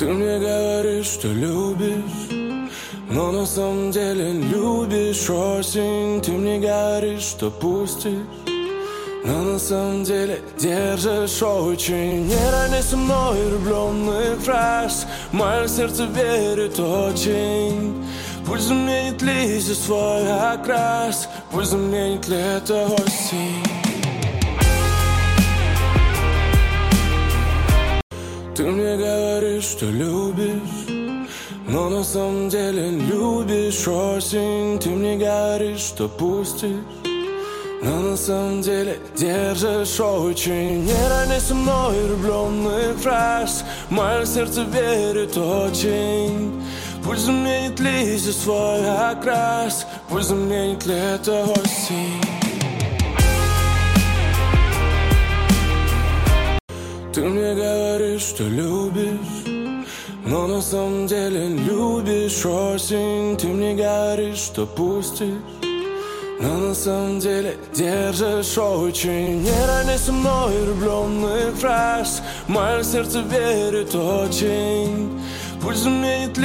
Ты мне говоришь, что любишь, но на самом деле любишь осень. Ты мне говоришь, что пустишь, но на самом деле держишь очень. Не рони со мной влюбленных фраз, мое сердце верит очень. Пусть заменит листья свой окрас, пусть заменит лето осень. Ты мне говоришь, что любишь, но на самом деле любишь осень. Ты мне говоришь, что пустишь, но на самом деле держишь очень. Не рони со мной влюбленных фраз, мое сердце верит очень. Пусть заменит листья свой окрас, пусть заменит лето осень. Ты мне говоришь, что любишь, но на самом деле любишь осень. Ты мне говоришь, что пустишь, но на самом деле держишь очень. Не рони со мной влюбленных фраз, мое сердце верит очень. Пусть заменит